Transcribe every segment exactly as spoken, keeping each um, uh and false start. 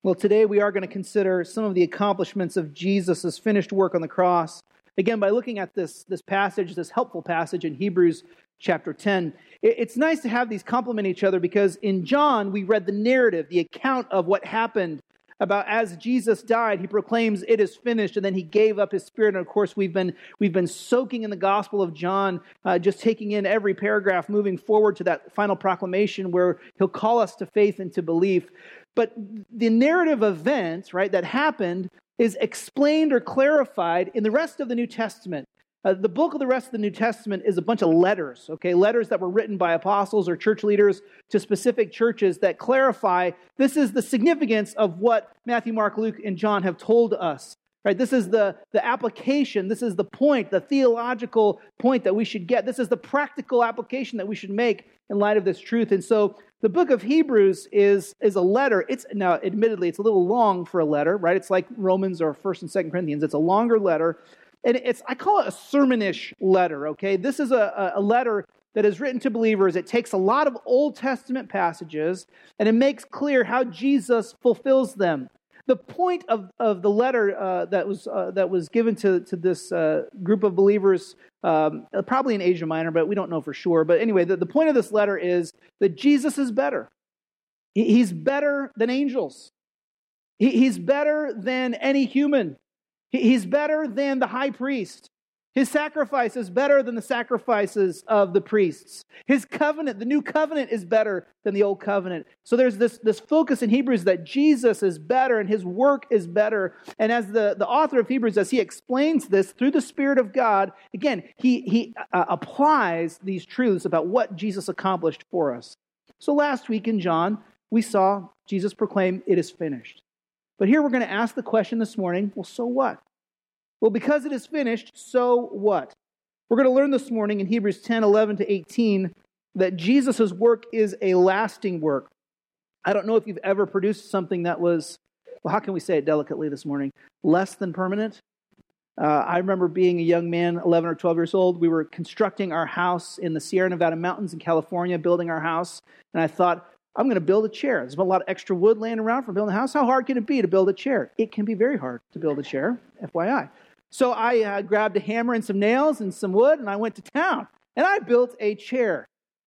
Well, today we are going to consider some of the accomplishments of Jesus' finished work on the cross. Again, by looking at this, this passage, this helpful passage in Hebrews chapter ten, it, it's nice to have these complement each other because in John, we read the narrative, the account of what happened about as Jesus died, he proclaims it is finished, and then he gave up his spirit. And of course, we've been we've been soaking in the Gospel of John, uh, just taking in every paragraph, moving forward to that final proclamation where he'll call us to faith and to belief. But the narrative event, right, that happened is explained or clarified in the rest of the New Testament. Uh, the bulk of the rest of the New Testament is a bunch of letters, okay? Letters that were written by apostles or church leaders to specific churches that clarify this is the significance of what Matthew, Mark, Luke, and John have told us, right? This is the, the application. This is the point, the theological point that we should get. This is the practical application that we should make in light of this truth. And so the book of Hebrews is, is a letter. It's now, admittedly, it's a little long for a letter, right? It's like Romans or First and Second Corinthians. It's a longer letter. And it's, I call it a sermonish letter, okay? This is a, a letter that is written to believers. It takes a lot of Old Testament passages, and it makes clear how Jesus fulfills them. The point of, of the letter uh, that was uh, that was given to, to this uh, group of believers, um, probably in Asia Minor, but we don't know for sure. But anyway, the, the point of this letter is that Jesus is better. He, he's better than angels. He, he's better than any human. He's better than the high priest. His sacrifice is better than the sacrifices of the priests. His covenant, the new covenant, is better than the old covenant. So there's this, this focus in Hebrews that Jesus is better and his work is better. And as the, the author of Hebrews, as he explains this through the Spirit of God, again, he, he uh, applies these truths about what Jesus accomplished for us. So last week in John, we saw Jesus proclaim, "It is finished." But here we're going to ask the question this morning, well, so what? Well, because it is finished, so what? We're going to learn this morning in Hebrews ten, eleven to eighteen that Jesus' work is a lasting work. I don't know if you've ever produced something that was, well, how can we say it delicately this morning? Less than permanent. Uh, I remember being a young man, eleven or twelve years old. We were constructing our house in the Sierra Nevada mountains in California, building our house. And I thought, I'm going to build a chair. There's a lot of extra wood laying around for building a house. How hard can it be to build a chair? It can be very hard to build a chair, F Y I. So I uh, grabbed a hammer and some nails and some wood, and I went to town. And I built a chair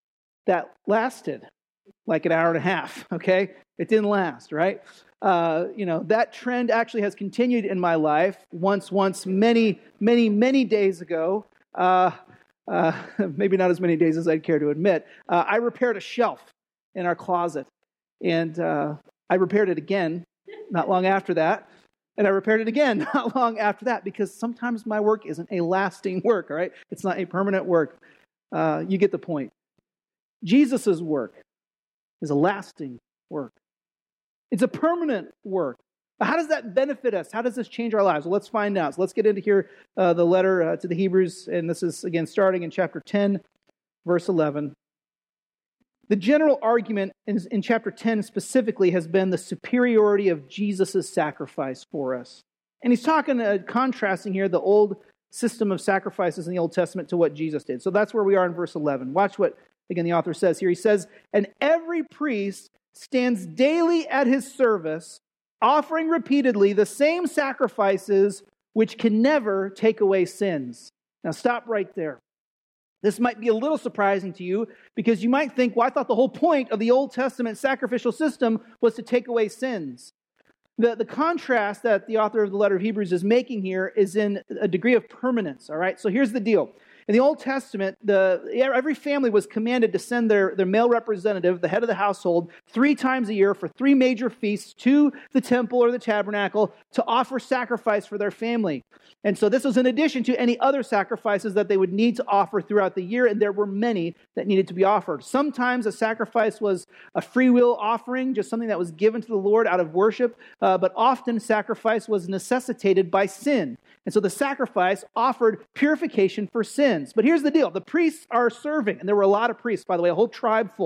that lasted like an hour and a half, okay? It didn't last, right? Uh, you know, that trend actually has continued in my life. Once, once, many, many, many days ago, uh, uh, maybe not as many days as I'd care to admit, uh, I repaired a shelf in our closet. And uh, I repaired it again not long after that. And I repaired it again not long after that, because sometimes my work isn't a lasting work, all right? It's not a permanent work. Uh, you get the point. Jesus' work is a lasting work. It's a permanent work. But how does that benefit us? How does this change our lives? Well, let's find out. So let's get into here uh, the letter uh, to the Hebrews. And this is, again, starting in chapter ten, verse eleven. The general argument in, in chapter ten specifically has been the superiority of Jesus' sacrifice for us. And he's talking, uh, contrasting here the old system of sacrifices in the Old Testament to what Jesus did. So that's where we are in verse eleven. Watch what, again, the author says here. He says, "And every priest stands daily at his service, offering repeatedly the same sacrifices which can never take away sins." Now stop right there. This might be a little surprising to you because you might think, well, I thought the whole point of the Old Testament sacrificial system was to take away sins. The, the contrast that the author of the letter of Hebrews is making here is in a degree of permanence, all right? So here's the deal. In the Old Testament, the, every family was commanded to send their, their male representative, the head of the household, three times a year for three major feasts to the temple or the tabernacle to offer sacrifice for their family. And so this was in addition to any other sacrifices that they would need to offer throughout the year, and there were many that needed to be offered. Sometimes a sacrifice was a free will offering, just something that was given to the Lord out of worship, uh, but often sacrifice was necessitated by sin. And so the sacrifice offered purification for sins. But here's the deal. The priests are serving, and there were a lot of priests, by the way, a whole tribe full,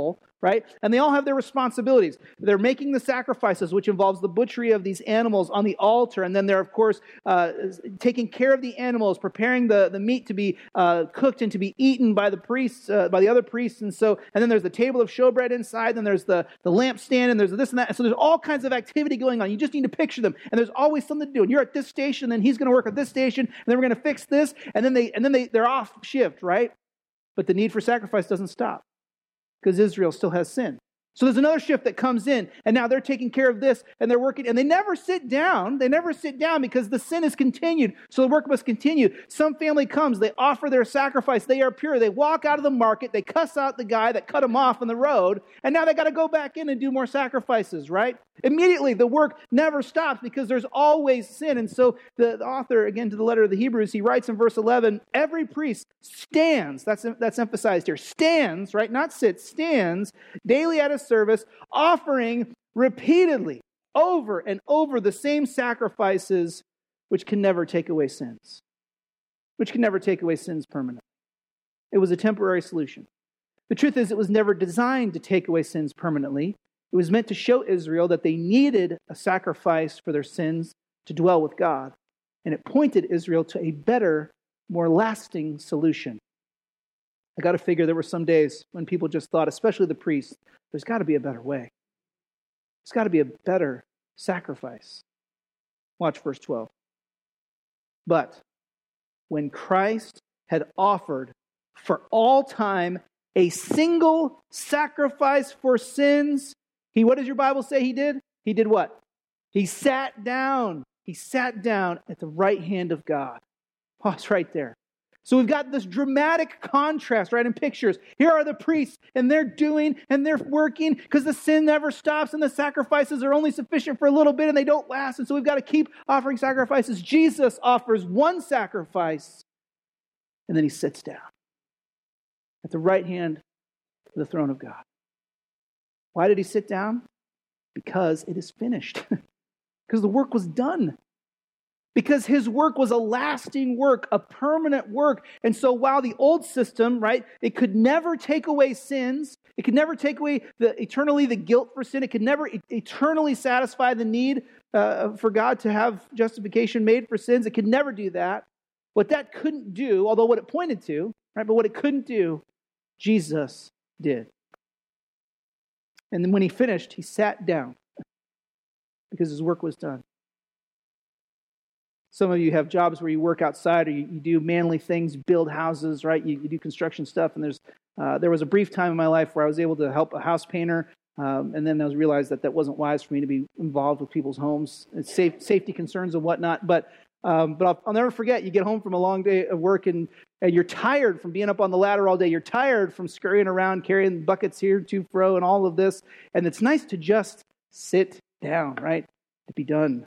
right? And they all have their responsibilities. They're making the sacrifices, which involves the butchery of these animals on the altar. And then they're, of course, uh, taking care of the animals, preparing the, the meat to be uh, cooked and to be eaten by the priests, uh, by the other priests. And so, and then there's the table of showbread inside. Then there's the, the lampstand, and there's this and that. And so there's all kinds of activity going on. You just need to picture them. And there's always something to do. And you're at this station, and he's going to work at this station, and then we're going to fix this. And then, they, and then they, they're off shift, right? But the need for sacrifice doesn't stop, because Israel still has sin. So there's another shift that comes in, and now they're taking care of this, and they're working, and they never sit down. They never sit down because the sin is continued, so the work must continue. Some family comes, they offer their sacrifice, they are pure, they walk out of the market, they cuss out the guy that cut them off on the road, and now they got to go back in and do more sacrifices, right? Immediately, the work never stops because there's always sin. And so the, the author, again, to the letter of the Hebrews, he writes in verse eleven, every priest stands, that's, that's emphasized here, stands, right, not sits, stands daily at his service, offering repeatedly over and over the same sacrifices which can never take away sins, which can never take away sins permanently. It was a temporary solution. The truth is, it was never designed to take away sins permanently. It was meant to show Israel that they needed a sacrifice for their sins to dwell with God. And it pointed Israel to a better, more lasting solution. I got to figure there were some days when people just thought, especially the priests, there's got to be a better way. There's got to be a better sacrifice. Watch verse twelve. But when Christ had offered for all time a single sacrifice for sins, he, what does your Bible say he did? He did what? He sat down. He sat down at the right hand of God. Pause right there. So we've got this dramatic contrast, right, in pictures. Here are the priests, and they're doing, and they're working, because the sin never stops, and the sacrifices are only sufficient for a little bit, and they don't last, and so we've got to keep offering sacrifices. Jesus offers one sacrifice, and then he sits down at the right hand of the throne of God. Why did he sit down? Because it is finished. Because the work was done. Because his work was a lasting work, a permanent work. And so while the old system, right, it could never take away sins, it could never take away the eternally the guilt for sin, it could never eternally satisfy the need uh, for God to have justification made for sins, it could never do that. What that couldn't do, although what it pointed to, right, but what it couldn't do, Jesus did. And then when he finished, he sat down because his work was done. Some of you have jobs where you work outside, or you, you do manly things, build houses, right? You, you do construction stuff. And there's uh, there was a brief time in my life where I was able to help a house painter, um, and then I was realized that that wasn't wise for me to be involved with people's homes, it's safe, safety concerns and whatnot. But um, but I'll, I'll never forget. You get home from a long day of work, and, and you're tired from being up on the ladder all day. You're tired from scurrying around, carrying buckets here to fro, and all of this. And it's nice to just sit down, right? To be done.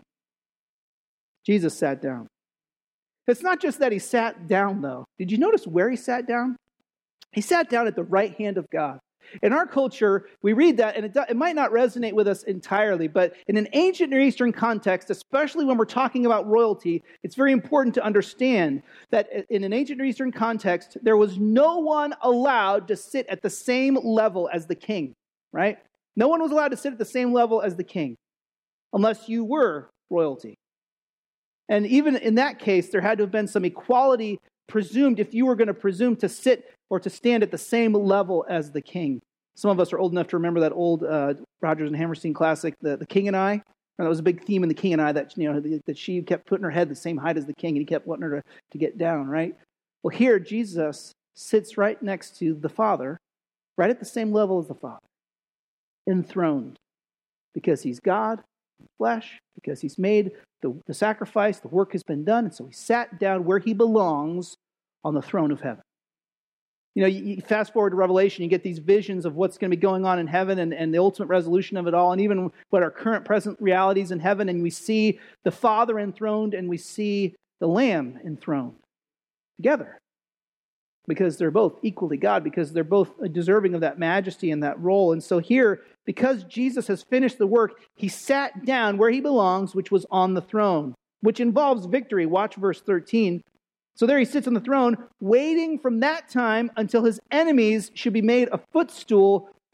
Jesus sat down. It's not just that he sat down, though. Did you notice where he sat down? He sat down at the right hand of God. In our culture, we read that, and it, do, it might not resonate with us entirely, but in an ancient Near Eastern context, especially when we're talking about royalty, it's very important to understand that in an ancient Near Eastern context, there was no one allowed to sit at the same level as the king, right? No one was allowed to sit at the same level as the king, unless you were royalty. And even in that case, there had to have been some equality presumed if you were going to presume to sit or to stand at the same level as the king. Some of us are old enough to remember that old uh, Rodgers and Hammerstein classic, the, the King and I. And that was a big theme in The King and I, that, you know, that she kept putting her head the same height as the king, and he kept wanting her to, to get down, right? Well, here, Jesus sits right next to the Father, right at the same level as the Father, enthroned, because he's God, flesh, because he's made the, the sacrifice, the work has been done, and so he sat down where he belongs on the throne of heaven. You know, you, you fast forward to Revelation, you get these visions of what's going to be going on in heaven, and, and the ultimate resolution of it all, and even what our current present realities in heaven, and we see the Father enthroned, and we see the Lamb enthroned together. Because they're both equally God, because they're both deserving of that majesty and that role. And so here, because Jesus has finished the work, he sat down where he belongs, which was on the throne, which involves victory. Watch verse thirteen. So there he sits on the throne, waiting from that time until his enemies should be made a footstool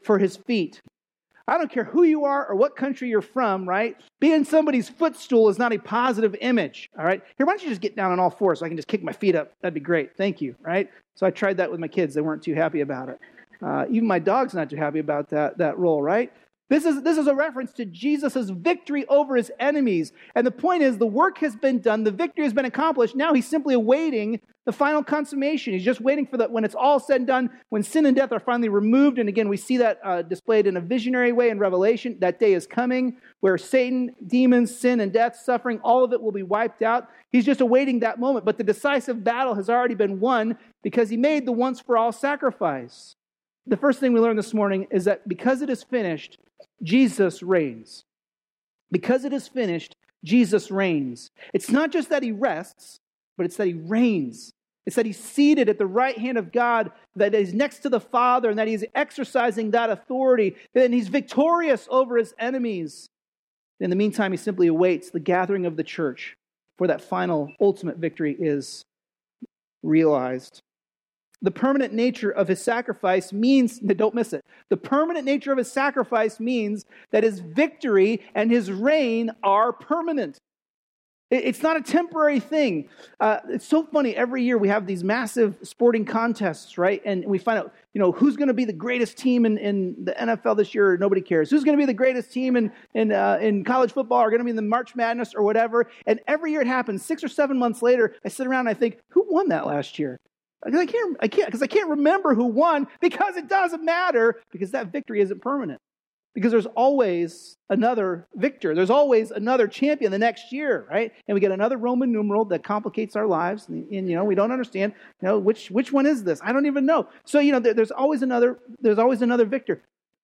for his feet. I don't care who you are or what country you're from, right? Being somebody's footstool is not a positive image, all right? Here, why don't you just get down on all fours so I can just kick my feet up? That'd be great. Thank you, right? So I tried that with my kids. They weren't too happy about it. Uh, even my dog's not too happy about that, that role, right? This is, this is a reference to Jesus' victory over his enemies. And the point is, the work has been done. The victory has been accomplished. Now he's simply awaiting the final consummation. He's just waiting for that when it's all said and done, when sin and death are finally removed. And again, we see that uh, displayed in a visionary way in Revelation. That day is coming where Satan, demons, sin, and death, suffering, all of it will be wiped out. He's just awaiting that moment. But the decisive battle has already been won because he made the once-for-all sacrifice. The first thing we learned this morning is that because it is finished, Jesus reigns. Because it is finished, Jesus reigns. It's not just that he rests, but it's that he reigns. It's that he's seated at the right hand of God, that he's next to the Father, and that he's exercising that authority, and he's victorious over his enemies. In the meantime, he simply awaits the gathering of the church, for that final, ultimate victory is realized. The permanent nature of his sacrifice means, don't miss it, the permanent nature of his sacrifice means that his victory and his reign are permanent. It's not a temporary thing. Uh, it's so funny. Every year we have these massive sporting contests, right? And we find out, you know, who's going to be the greatest team in, in the N F L this year. Nobody cares. Who's going to be the greatest team in in, uh, in college football, or going to be in the March Madness or whatever. And every year it happens. Six or seven months later, I sit around and I think, who won that last year? Because I can't, I can't, because I can't remember who won, because it doesn't matter, because that victory isn't permanent. Because there's always another victor. There's always another champion the next year, right? And we get another Roman numeral that complicates our lives. And, and you know, we don't understand, you know, which which one is this? I don't even know. So, you know, there, there's always another, there's always another victor.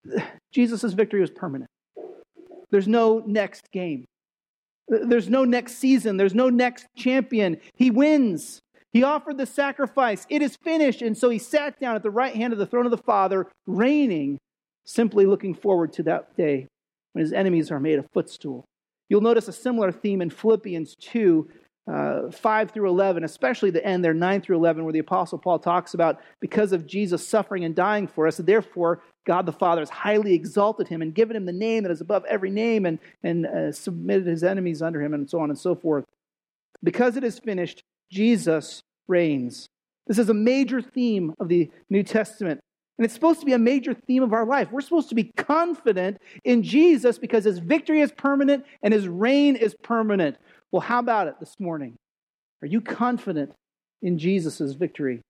Jesus' victory was permanent. There's no next game. There's no next season. There's no next champion. He wins. He offered the sacrifice. It is finished. And so he sat down at the right hand of the throne of the Father, reigning, simply looking forward to that day when his enemies are made a footstool. You'll notice a similar theme in Philippians two, uh, five through eleven, especially the end there, nine through eleven, where the Apostle Paul talks about because of Jesus suffering and dying for us, therefore God the Father has highly exalted him and given him the name that is above every name, and, and uh, submitted his enemies under him, and so on and so forth. Because it is finished, Jesus reigns. This is a major theme of the New Testament. And it's supposed to be a major theme of our life. We're supposed to be confident in Jesus because his victory is permanent and his reign is permanent. Well, how about it this morning? Are you confident in Jesus' victory?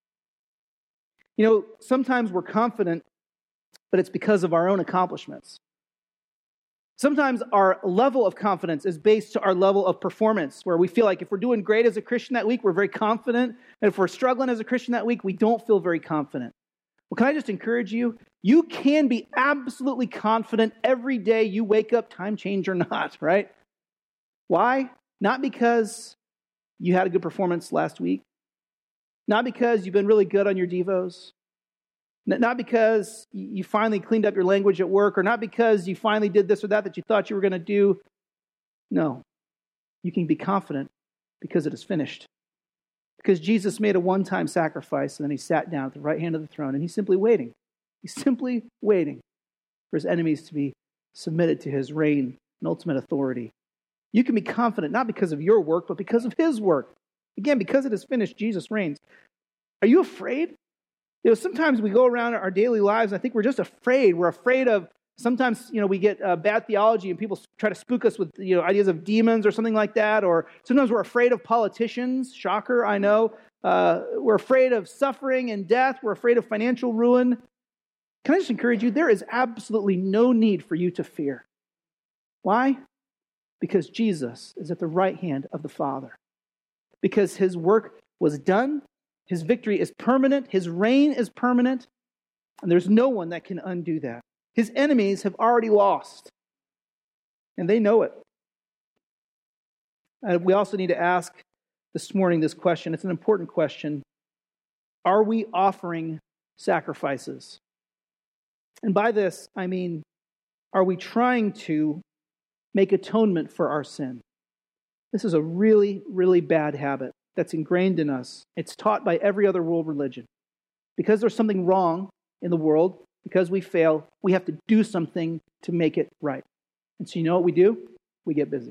You know, sometimes we're confident, but it's because of our own accomplishments. Sometimes our level of confidence is based to our level of performance, where we feel like if we're doing great as a Christian that week, we're very confident. And if we're struggling as a Christian that week, we don't feel very confident. Well, can I just encourage you? You can be absolutely confident every day you wake up, time change or not, right? Why? Not because you had a good performance last week. Not because you've been really good on your devos. Not because you finally cleaned up your language at work, or not because you finally did this or that that you thought you were going to do. No. You can be confident because it is finished. Because Jesus made a one-time sacrifice, and then he sat down at the right hand of the throne, and he's simply waiting. He's simply waiting for his enemies to be submitted to his reign and ultimate authority. You can be confident not because of your work, but because of his work. Again, because it is finished, Jesus reigns. Are you afraid? You know, sometimes we go around our daily lives, and I think we're just afraid. We're afraid of, sometimes, you know, we get uh, bad theology and people try to spook us with, you know, ideas of demons or something like that. Or sometimes we're afraid of politicians. Shocker, I know. Uh, we're afraid of suffering and death. We're afraid of financial ruin. Can I just encourage you? There is absolutely no need for you to fear. Why? Because Jesus is at the right hand of the Father. Because his work was done. His victory is permanent. His reign is permanent. And there's no one that can undo that. His enemies have already lost. And they know it. Uh, we also need to ask this morning this question. It's an important question. Are we offering sacrifices? And by this, I mean, are we trying to make atonement for our sin? This is a really, really bad habit that's ingrained in us. It's taught by every other world religion. Because there's something wrong in the world, because we fail, we have to do something to make it right. And so you know what we do? We get busy.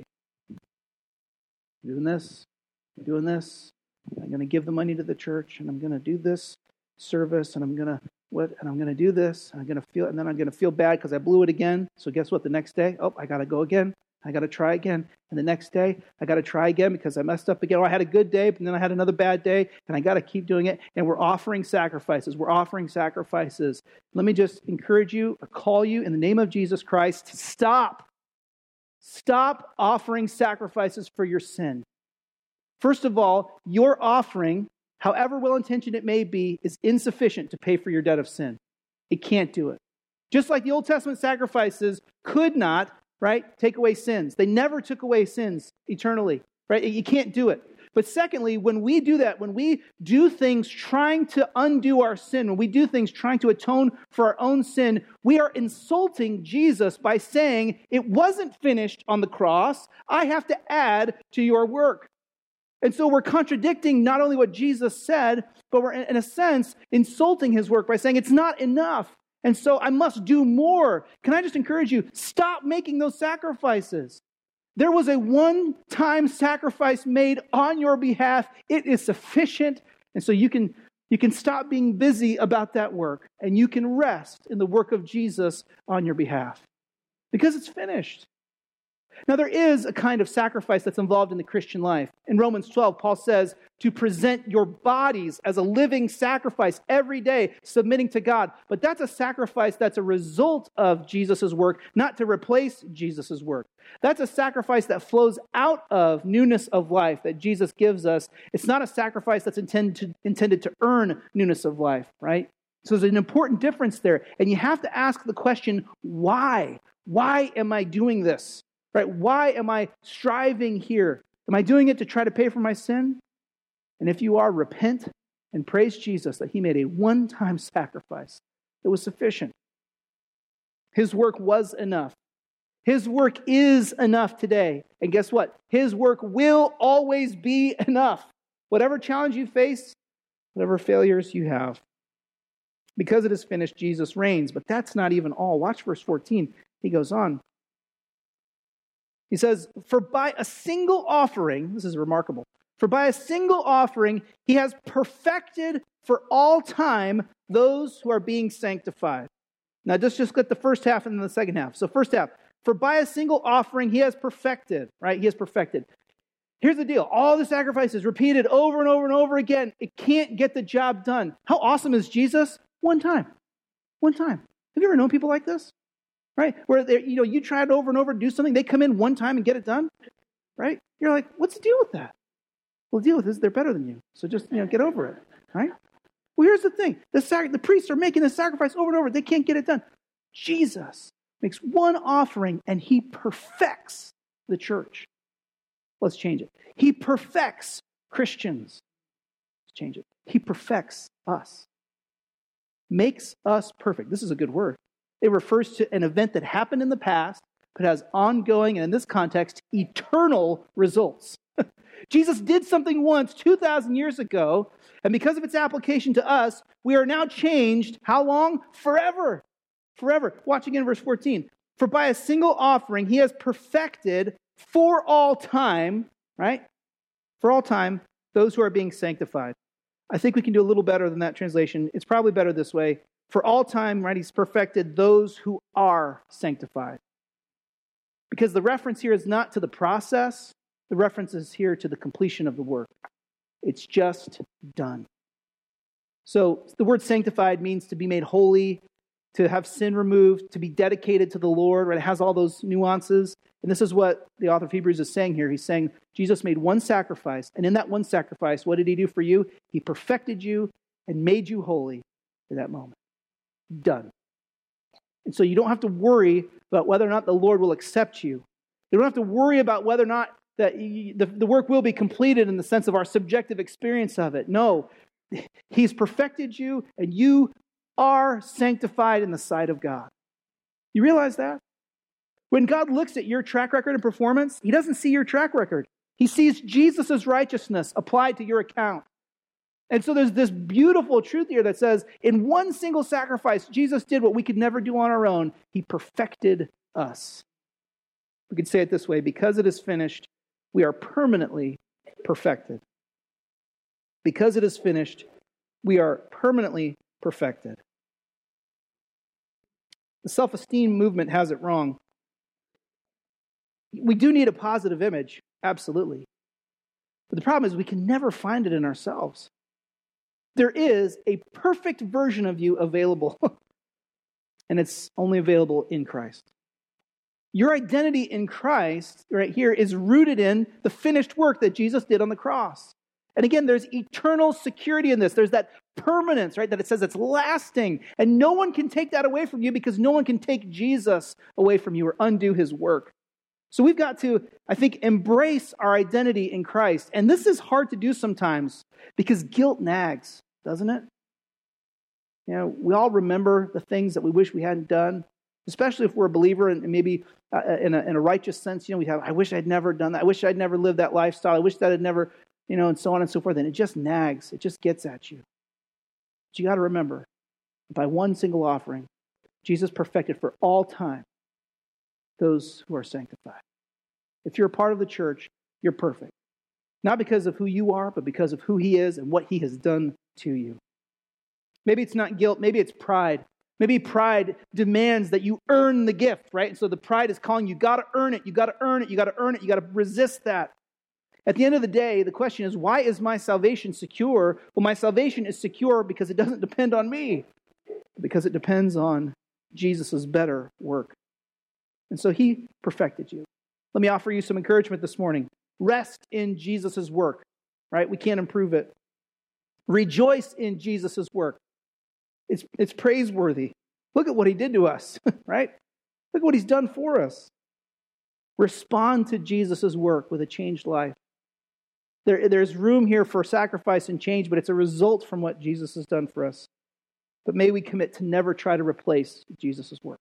Doing this, doing this. I'm going to give the money to the church, and I'm going to do this service, and I'm going to what? And I'm going to do this, and I'm going to feel, and then I'm going to feel bad because I blew it again. So guess what? The next day, oh, I got to go again. I got to try again. And the next day, I got to try again because I messed up again. Oh, I had a good day, but then I had another bad day, and I got to keep doing it. And we're offering sacrifices. We're offering sacrifices. Let me just encourage you or call you in the name of Jesus Christ to stop. Stop offering sacrifices for your sin. First of all, your offering, however well-intentioned it may be, is insufficient to pay for your debt of sin. It can't do it. Just like the Old Testament sacrifices could not, right, take away sins. They never took away sins eternally, right? You can't do it. But secondly, when we do that, when we do things trying to undo our sin, when we do things trying to atone for our own sin, we are insulting Jesus by saying, it wasn't finished on the cross. I have to add to your work. And so we're contradicting not only what Jesus said, but we're, in a sense, insulting his work by saying it's not enough. And so I must do more. Can I just encourage you, stop making those sacrifices. There was a one-time sacrifice made on your behalf. It is sufficient. And so you can, you can stop being busy about that work, and you can rest in the work of Jesus on your behalf because it's finished. Now, there is a kind of sacrifice that's involved in the Christian life. In Romans twelve, Paul says to present your bodies as a living sacrifice every day, submitting to God. But that's a sacrifice that's a result of Jesus' work, not to replace Jesus' work. That's a sacrifice that flows out of newness of life that Jesus gives us. It's not a sacrifice that's intended to, intended to earn newness of life, right? So there's an important difference there. And you have to ask the question, why? Why am I doing this? Right? Why am I striving here? Am I doing it to try to pay for my sin? And if you are, repent and praise Jesus that he made a one-time sacrifice that was sufficient. His work was enough. His work is enough today. And guess what? His work will always be enough. Whatever challenge you face, whatever failures you have. Because it is finished, Jesus reigns. But that's not even all. Watch verse fourteen. He goes on. He says, for by a single offering, this is remarkable, for by a single offering, he has perfected for all time those who are being sanctified. Now, just, just get the first half and then the second half. So first half, for by a single offering, he has perfected, right? He has perfected. Here's the deal. All the sacrifices repeated over and over and over again. It can't get the job done. How awesome is Jesus? One time. One time. Have you ever known people like this? Right? Where you know you try it over and over to do something, they come in one time and get it done. Right? You're like, what's the deal with that? Well, the deal with this is they're better than you. So just you know, get over it. Right? Well, here's the thing. The, sac- the priests are making the sacrifice over and over. They can't get it done. Jesus makes one offering and he perfects the church. Let's change it. He perfects Christians. Let's change it. He perfects us. Makes us perfect. This is a good word. It refers to an event that happened in the past, but has ongoing, and in this context, eternal results. Jesus did something once two thousand years ago, and because of its application to us, we are now changed. How long? Forever. Forever. Watch again verse fourteen. For by a single offering, he has perfected for all time, right? For all time, those who are being sanctified. I think we can do a little better than that translation. It's probably better this way. For all time, right, he's perfected those who are sanctified. Because the reference here is not to the process. The reference is here to the completion of the work. It's just done. So the word sanctified means to be made holy, to have sin removed, to be dedicated to the Lord. Right? It has all those nuances. And this is what the author of Hebrews is saying here. He's saying Jesus made one sacrifice. And in that one sacrifice, what did he do for you? He perfected you and made you holy in that moment. Done. And so you don't have to worry about whether or not the Lord will accept you. You don't have to worry about whether or not that you, the, the work will be completed in the sense of our subjective experience of it. No, he's perfected you and you are sanctified in the sight of God. You realize that? When God looks at your track record and performance, he doesn't see your track record. He sees Jesus' righteousness applied to your account. And so there's this beautiful truth here that says, in one single sacrifice, Jesus did what we could never do on our own. He perfected us. We could say it this way: because it is finished, we are permanently perfected. Because it is finished, we are permanently perfected. The self-esteem movement has it wrong. We do need a positive image, absolutely. But the problem is we can never find it in ourselves. There is a perfect version of you available, and it's only available in Christ. Your identity in Christ, right here, is rooted in the finished work that Jesus did on the cross. And again, there's eternal security in this. There's that permanence, right, that it says it's lasting. And no one can take that away from you because no one can take Jesus away from you or undo his work. So we've got to, I think, embrace our identity in Christ. And this is hard to do sometimes because guilt nags, doesn't it? You know, we all remember the things that we wish we hadn't done, especially if we're a believer and maybe uh, in, a, in a righteous sense. You know, we have, I wish I'd never done that. I wish I'd never lived that lifestyle. I wish that I'd never, you know, and so on and so forth. And it just nags. It just gets at you. But you got to remember, by one single offering, Jesus perfected for all time those who are sanctified. If you're a part of the church, you're perfect. Not because of who you are, but because of who he is and what he has done to you. Maybe it's not guilt. Maybe it's pride. Maybe pride demands that you earn the gift, right? And so the pride is calling you, got to earn it. You got to earn it. You got to earn it. You got to resist that. At the end of the day, the question is, why is my salvation secure? Well, my salvation is secure because it doesn't depend on me, because it depends on Jesus' better work. And so he perfected you. Let me offer you some encouragement this morning. Rest in Jesus' work, right? We can't improve it. Rejoice in Jesus' work. It's, it's praiseworthy. Look at what he did to us, right? Look at what he's done for us. Respond to Jesus' work with a changed life. There, there's room here for sacrifice and change, but it's a result from what Jesus has done for us. But may we commit to never try to replace Jesus' work.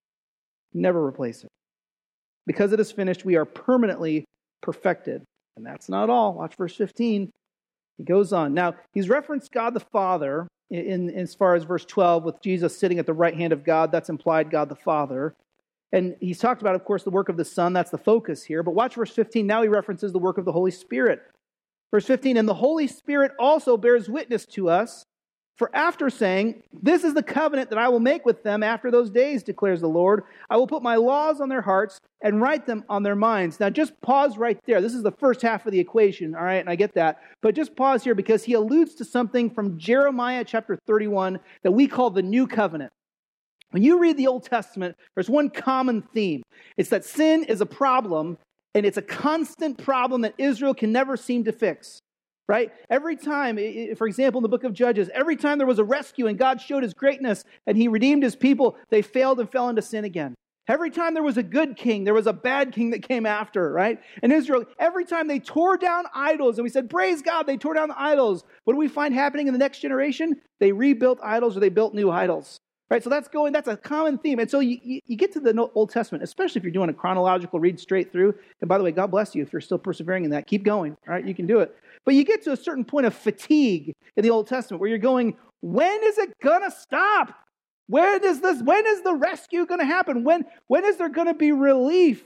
Never replace it. Because it is finished, we are permanently perfected. And that's not all. Watch verse fifteen. He goes on. Now, he's referenced God the Father in, in as far as verse twelve, with Jesus sitting at the right hand of God. That's implied God the Father. And he's talked about, of course, the work of the Son. That's the focus here. But watch verse fifteen. Now he references the work of the Holy Spirit. Verse fifteen, and the Holy Spirit also bears witness to us. For after saying, this is the covenant that I will make with them after those days, declares the Lord. I will put my laws on their hearts and write them on their minds. Now just pause right there. This is the first half of the equation, all right? And I get that. But just pause here because he alludes to something from Jeremiah chapter thirty-one that we call the New Covenant. When you read the Old Testament, there's one common theme. It's that sin is a problem, and it's a constant problem that Israel can never seem to fix. Right? Every time, for example, in the book of Judges, every time there was a rescue and God showed his greatness and he redeemed his people, they failed and fell into sin again. Every time there was a good king, there was a bad king that came after, right? And Israel, every time they tore down idols, and we said, praise God, they tore down the idols. What do we find happening in the next generation? They rebuilt idols or they built new idols. Right? So that's going, that's a common theme. And so you, you, you get to the Old Testament, especially if you're doing a chronological read straight through. And by the way, God bless you if you're still persevering in that. Keep going. All right? You can do it. But you get to a certain point of fatigue in the Old Testament where you're going, when is it going to stop? When is this, when is the rescue going to happen? When, when is there going to be relief?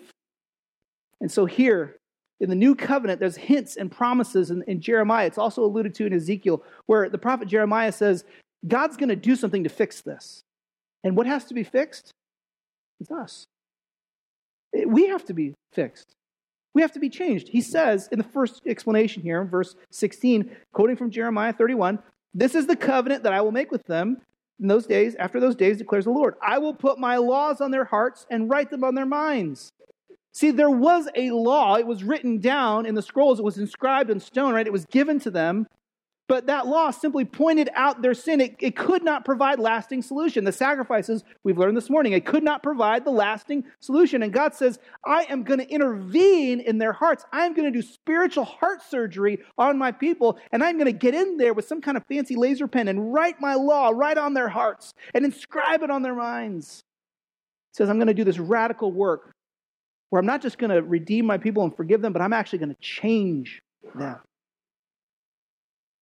And so here in the New Covenant, there's hints and promises in, in Jeremiah. It's also alluded to in Ezekiel, where the prophet Jeremiah says, God's going to do something to fix this. And what has to be fixed? It's us. We have to be fixed. We have to be changed. He says in the first explanation here, in verse sixteen, quoting from Jeremiah thirty-one, this is the covenant that I will make with them in those days, after those days, declares the Lord. I will put my laws on their hearts and write them on their minds. See, there was a law. It was written down in the scrolls. It was inscribed in stone, right? It was given to them. But that law simply pointed out their sin. It, it could not provide lasting solution. The sacrifices we've learned this morning, it could not provide the lasting solution. And God says, I am going to intervene in their hearts. I'm going to do spiritual heart surgery on my people. And I'm going to get in there with some kind of fancy laser pen and write my law right on their hearts and inscribe it on their minds. It says, I'm going to do this radical work where I'm not just going to redeem my people and forgive them, but I'm actually going to change them.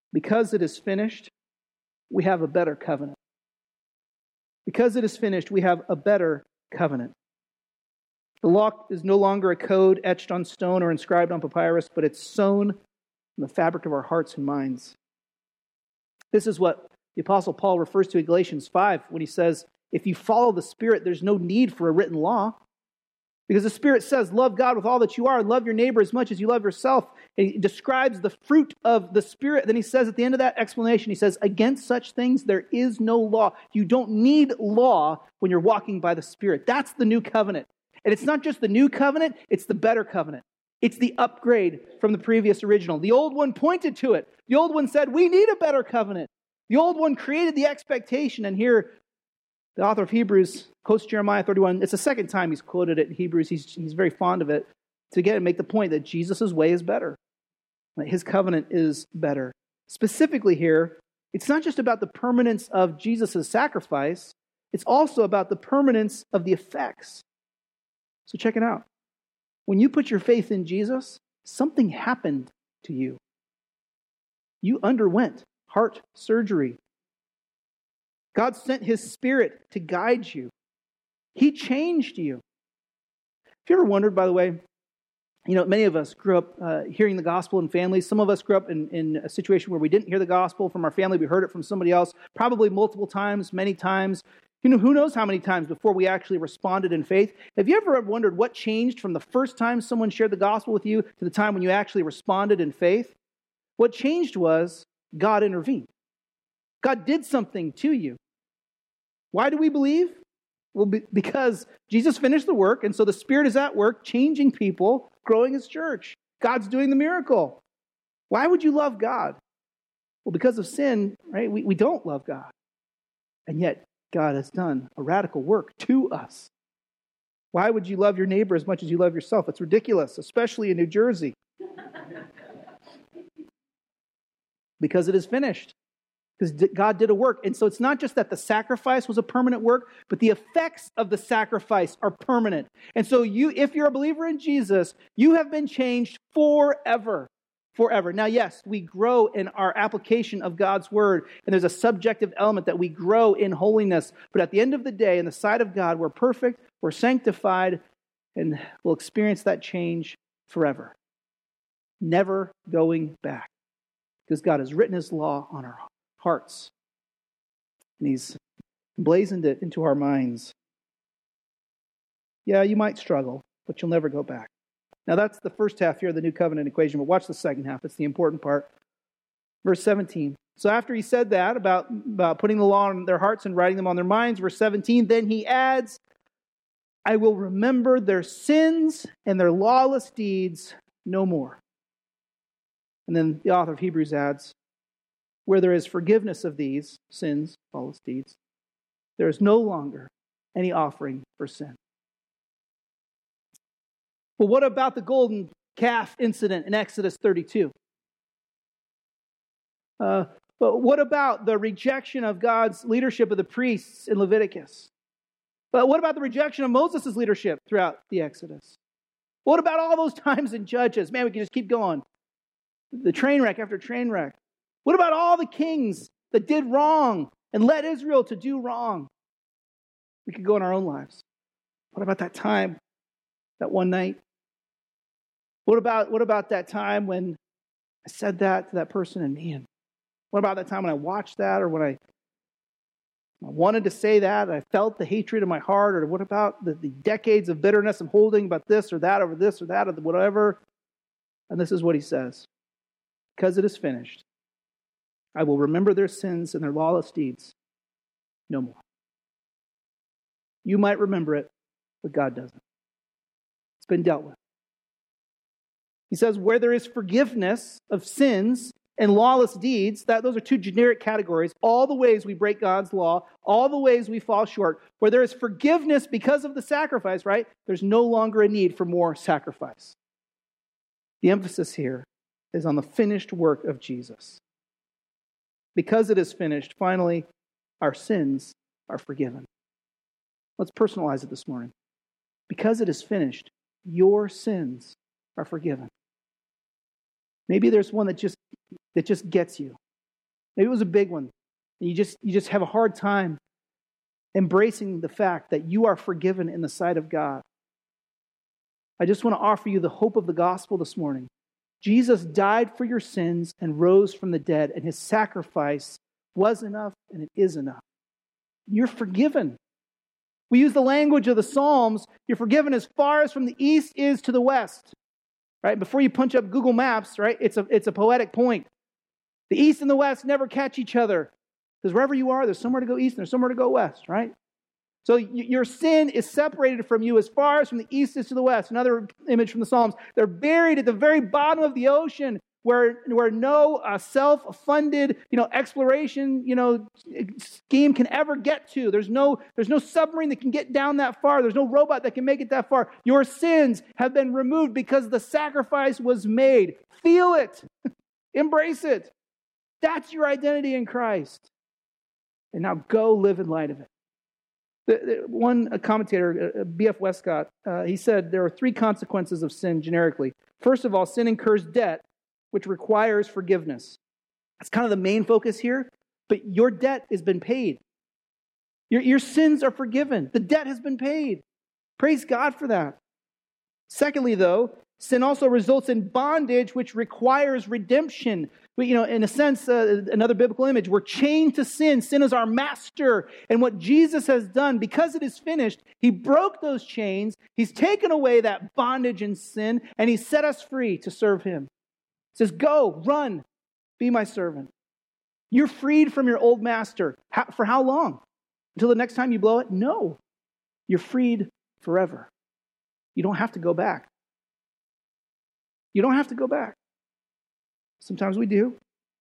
Because it is finished, we have a better covenant. Because it is finished, we have a better covenant. The law is no longer a code etched on stone or inscribed on papyrus, but it's sewn in the fabric of our hearts and minds. This is what the Apostle Paul refers to in Galatians five when he says, if you follow the Spirit, there's no need for a written law. Because the Spirit says, love God with all that you are, and love your neighbor as much as you love yourself. And he describes the fruit of the Spirit. Then he says at the end of that explanation, he says, against such things there is no law. You don't need law when you're walking by the Spirit. That's the new covenant. And it's not just the new covenant, it's the better covenant. It's the upgrade from the previous original. The old one pointed to it. The old one said, we need a better covenant. The old one created the expectation. And here, the author of Hebrews quotes Jeremiah thirty-one. It's the second time he's quoted it in Hebrews. He's, he's very fond of it to again make the point that Jesus' way is better. That his covenant is better. Specifically here, it's not just about the permanence of Jesus' sacrifice. It's also about the permanence of the effects. So check it out. When you put your faith in Jesus, something happened to you. You underwent heart surgery. God sent his Spirit to guide you. He changed you. Have you ever wondered, by the way, you know, many of us grew up uh, hearing the gospel in families. Some of us grew up in, in a situation where we didn't hear the gospel from our family. We heard it from somebody else, probably multiple times, many times. You know, who knows how many times before we actually responded in faith? Have you ever wondered what changed from the first time someone shared the gospel with you to the time when you actually responded in faith? What changed was God intervened. God did something to you. Why do we believe? Well, be, because Jesus finished the work, and so the Spirit is at work, changing people, growing his church. God's doing the miracle. Why would you love God? Well, because of sin, right? We, we don't love God. And yet, God has done a radical work to us. Why would you love your neighbor as much as you love yourself? It's ridiculous, especially in New Jersey. Because it is finished. Because God did a work. And so it's not just that the sacrifice was a permanent work, but the effects of the sacrifice are permanent. And so you, if you're a believer in Jesus, you have been changed forever. Forever. Now, yes, we grow in our application of God's word, and there's a subjective element that we grow in holiness. But at the end of the day, in the sight of God, we're perfect, we're sanctified, and we'll experience that change forever. Never going back. Because God has written his law on our hearts. And he's blazoned it into our minds. Yeah, you might struggle, but you'll never go back. Now that's the first half here of the New Covenant equation, but watch the second half. It's the important part. Verse seventeen. So after he said that about, about putting the law on their hearts and writing them on their minds, verse seventeen, then he adds, I will remember their sins and their lawless deeds no more. And then the author of Hebrews adds, where there is forgiveness of these sins, lawless deeds, there is no longer any offering for sin. Well, what about the golden calf incident in Exodus thirty-two? Uh, but what about the rejection of God's leadership of the priests in Leviticus? But what about the rejection of Moses' leadership throughout the Exodus? What about all those times in Judges? Man, we can just keep going. The train wreck after train wreck. What about all the kings that did wrong and led Israel to do wrong? We could go in our own lives. What about that time, that one night? What about, what about that time when I said that to that person and man? What about that time when I watched that or when I, I wanted to say that and I felt the hatred in my heart? Or what about the, the decades of bitterness I'm holding about this or that over this or that or whatever? And this is what he says. Because it is finished, I will remember their sins and their lawless deeds no more. You might remember it, but God doesn't. It's been dealt with. He says, where there is forgiveness of sins and lawless deeds, that those are two generic categories, all the ways we break God's law, all the ways we fall short. Where there is forgiveness because of the sacrifice, right? There's no longer a need for more sacrifice. The emphasis here is on the finished work of Jesus. Because it is finished, finally, our sins are forgiven. Let's personalize it this morning. Because it is finished, your sins are forgiven. Maybe there's one that just that just gets you. Maybe it was a big one. And you just, you just have a hard time embracing the fact that you are forgiven in the sight of God. I just want to offer you the hope of the gospel this morning. Jesus died for your sins and rose from the dead, and his sacrifice was enough and it is enough. You're forgiven. We use the language of the Psalms. You're forgiven as far as from the east is to the west. Right? Before you punch up Google Maps, right? It's a, it's a poetic point. The east and the west never catch each other. Because wherever you are, there's somewhere to go east and there's somewhere to go west, right? So y- your sin is separated from you as far as from the east is to the west. Another image from the Psalms. They're buried at the very bottom of the ocean where, where no uh, self-funded, you know, exploration, you know, scheme can ever get to. There's no, there's no submarine that can get down that far. There's no robot that can make it that far. Your sins have been removed because the sacrifice was made. Feel it. Embrace it. That's your identity in Christ. And now go live in light of it. The, the, one a commentator, uh, B F Westcott, uh, he said there are three consequences of sin generically. First of all, sin incurs debt, which requires forgiveness. That's kind of the main focus here. But your debt has been paid. Your, your sins are forgiven. The debt has been paid. Praise God for that. Secondly, though, sin also results in bondage, which requires redemption. We, you know, in a sense, uh, another biblical image, we're chained to sin. Sin is our master. And what Jesus has done, because it is finished, he broke those chains. He's taken away that bondage and sin, and he set us free to serve him. He says, go, run, be my servant. You're freed from your old master. How, for how long? Until the next time you blow it? No. You're freed forever. You don't have to go back. You don't have to go back. Sometimes we do,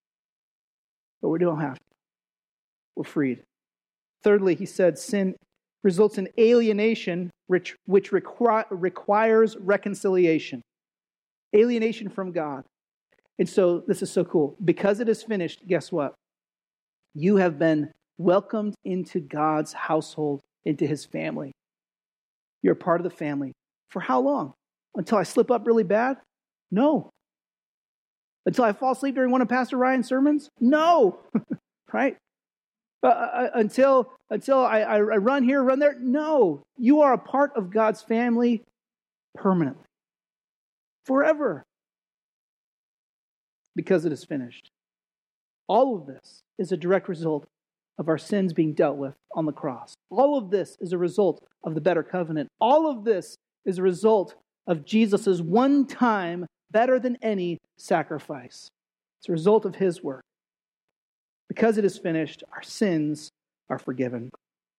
but we don't have to. We're freed. Thirdly, he said, sin results in alienation, which, which requi- requires reconciliation. Alienation from God. And so, this is so cool. Because it is finished, guess what? You have been welcomed into God's household, into his family. You're a part of the family. For how long? Until I slip up really bad? No. Until I fall asleep during one of Pastor Ryan's sermons? No. Right? Uh, uh, until until I, I run here, run there? No. You are a part of God's family permanently. Forever. Because it is finished. All of this is a direct result of our sins being dealt with on the cross. All of this is a result of the better covenant. All of this is a result of Jesus' one-time, better than any sacrifice. It's a result of his work. Because it is finished, our sins are forgiven.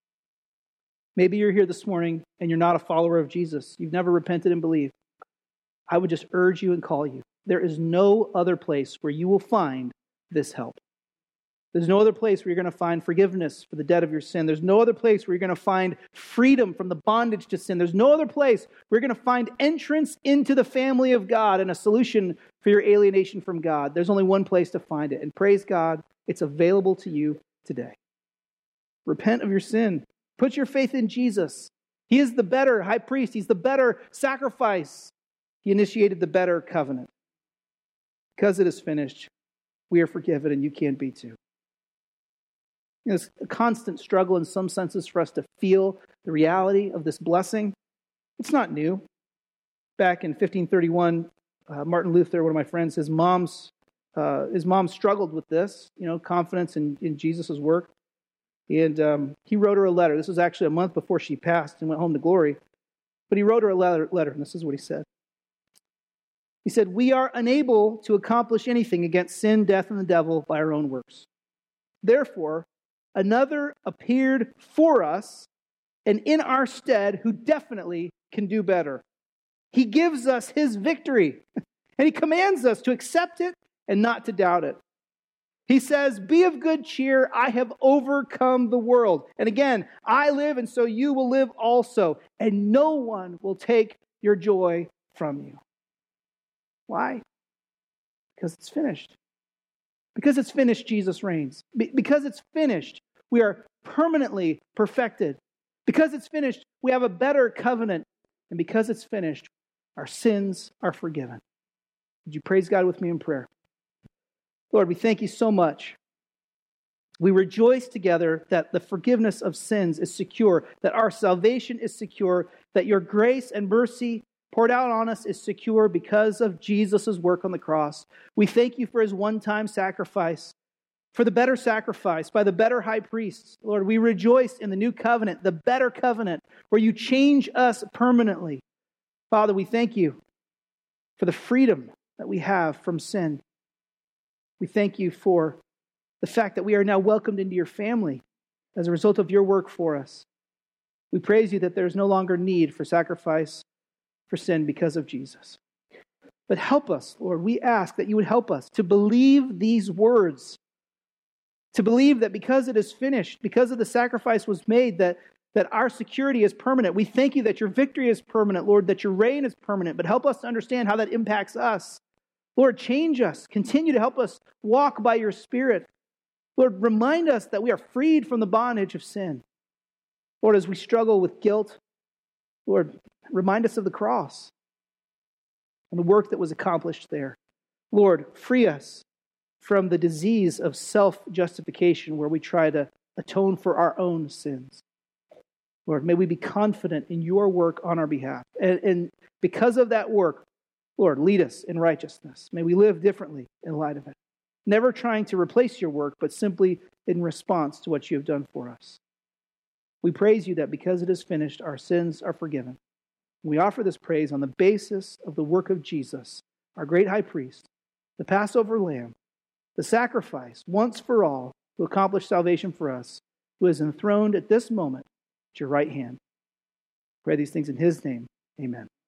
Maybe you're here this morning and you're not a follower of Jesus. You've never repented and believed. I would just urge you and call you. There is no other place where you will find this help. There's no other place where you're going to find forgiveness for the debt of your sin. There's no other place where you're going to find freedom from the bondage to sin. There's no other place where you're going to find entrance into the family of God and a solution for your alienation from God. There's only one place to find it. And praise God, it's available to you today. Repent of your sin. Put your faith in Jesus. He is the better high priest. He's the better sacrifice. He initiated the better covenant. Because it is finished, we are forgiven and you can be too. You know, it's a constant struggle in some senses for us to feel the reality of this blessing. It's not new. Back in fifteen thirty-one, uh, Martin Luther, one of my friends, his mom's uh, his mom struggled with this, you know, confidence in, in Jesus' work. And um, he wrote her a letter. This was actually a month before she passed and went home to glory. But he wrote her a letter, letter, and this is what he said. He said, "We are unable to accomplish anything against sin, death, and the devil by our own works. Therefore, another appeared for us and in our stead who definitely can do better. He gives us his victory, and he commands us to accept it and not to doubt it. He says, 'Be of good cheer, I have overcome the world. And again, I live, and so you will live also. And no one will take your joy from you.'" Why? Because it's finished. Because it's finished, Jesus reigns. Be- because it's finished, we are permanently perfected. Because it's finished, we have a better covenant. And because it's finished, our sins are forgiven. Would you praise God with me in prayer? Lord, we thank you so much We rejoice together that the forgiveness of sins is secure, that our salvation is secure, that your grace and mercy poured out on us is secure because of Jesus' work on the cross. We thank you for his one-time sacrifice, for the better sacrifice by the better high priest. Lord, we rejoice in the new covenant, the better covenant, where you change us permanently. Father, we thank you for the freedom that we have from sin. We thank you for the fact that we are now welcomed into your family as a result of your work for us. We praise you that there is no longer need for sacrifice for sin because of Jesus. But help us, Lord. We ask that you would help us to believe these words, to believe that because it is finished, because of the sacrifice was made, that, that our security is permanent. We thank you that your victory is permanent, Lord, that your reign is permanent, but help us to understand how that impacts us. Lord, change us. Continue to help us walk by your Spirit. Lord, remind us that we are freed from the bondage of sin. Lord, as we struggle with guilt, Lord, remind us of the cross and the work that was accomplished there. Lord, free us from the disease of self-justification where we try to atone for our own sins. Lord, may we be confident in your work on our behalf. And, and because of that work, Lord, lead us in righteousness. May we live differently in light of it. Never trying to replace your work, but simply in response to what you have done for us. We praise you that because it is finished, our sins are forgiven. We offer this praise on the basis of the work of Jesus, our great high priest, the Passover lamb, the sacrifice once for all to accomplish salvation for us, who is enthroned at this moment at your right hand. Pray these things in his name. Amen.